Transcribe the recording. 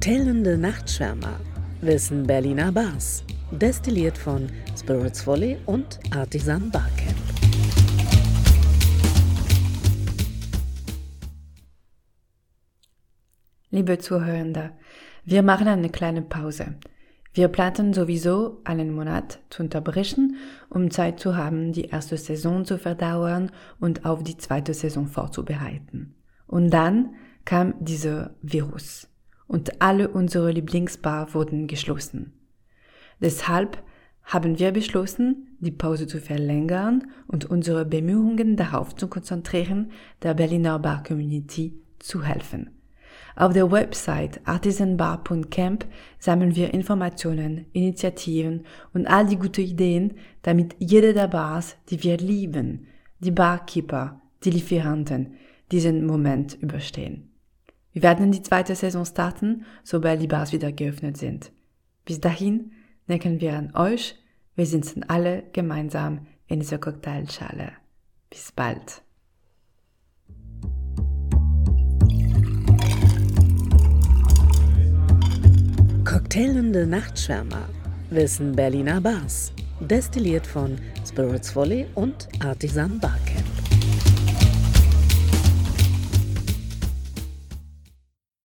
Cocktailende Nachtschwärmer wissen Berliner Bars. Destilliert von Spirits Volley und Artisan Barcamp. Liebe Zuhörende, wir machen eine kleine Pause. Wir planen sowieso, einen Monat zu unterbrechen, um Zeit zu haben, die erste Saison zu verdauern und auf die zweite Saison vorzubereiten. Und dann kam dieser Virus und alle unsere Lieblingsbars wurden geschlossen. Deshalb haben wir beschlossen, die Pause zu verlängern und unsere Bemühungen darauf zu konzentrieren, der Berliner Bar-Community zu helfen. Auf der Website artisanbar.camp sammeln wir Informationen, Initiativen und all die guten Ideen, damit jede der Bars, die wir lieben, die Barkeeper, die Lieferanten, diesen Moment überstehen. Wir werden die zweite Saison starten, sobald die Bars wieder geöffnet sind. Bis dahin denken wir an euch, wir sitzen alle gemeinsam in dieser Cocktailschale. Bis bald. Cocktailende Nachtschwärmer wissen Berliner Bars. Destilliert von Spirits Volley und Artisan Barcamp.